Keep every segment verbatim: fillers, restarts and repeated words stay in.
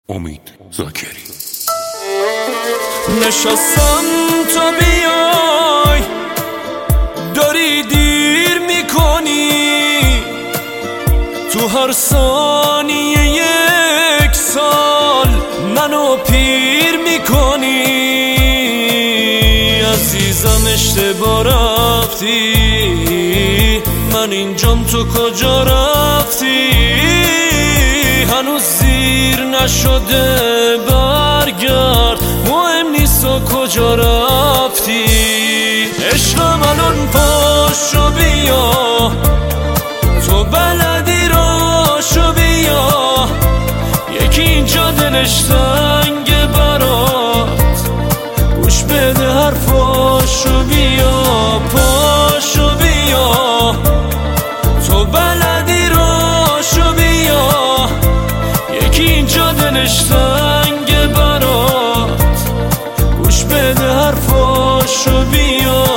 امید زاکری. نشستم تا بیای، داری دیر میکنی، تو هر ثانیه یک سال منو پیر میکنی. عزیزم اشتباه رفتی، من اینجام تو کجا رفتی؟ هنوز زیر نشده برگرد، مهم نیست و کجا رفتی. عشقم الان پاشو بیا، تو بلدی راشو بیا، یکی اینجا دلش تنگه برات، گوش بده حرفاشو بیا. پاشو بیا، تو بلدی راشو بیا، یکی اینجا دلش تنگه برات، گوش بده حرفاشو بیا.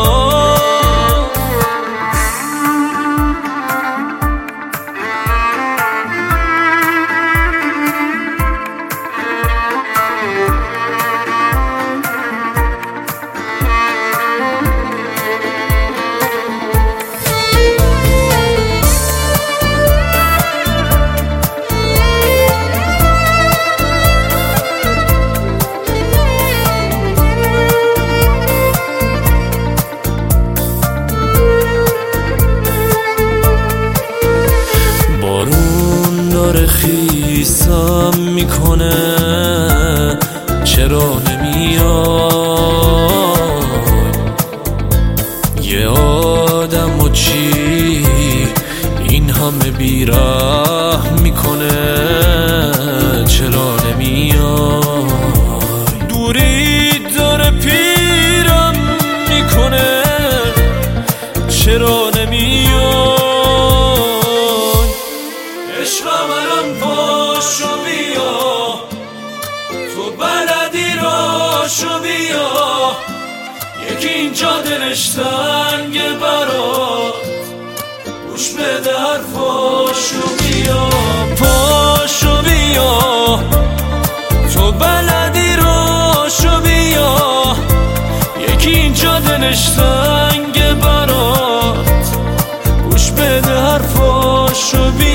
داره خیسم میکنه، چرا نمیای؟ یه آدم و چی این همه بیرحم میکنه، چرا نمیای؟ دوری داره پیرم میکنه، چرا نمیای؟ عشقم الان پاشو بیا، تو بلدی راشو بیا، یکی اینجا دلش تنگه برات، گوش بده حرفاشو بیا. پاشو بیا، تو بلدی راشو بیا، یکی اینجا دلش تنگه برات، گوش بده حرفاشو بیا.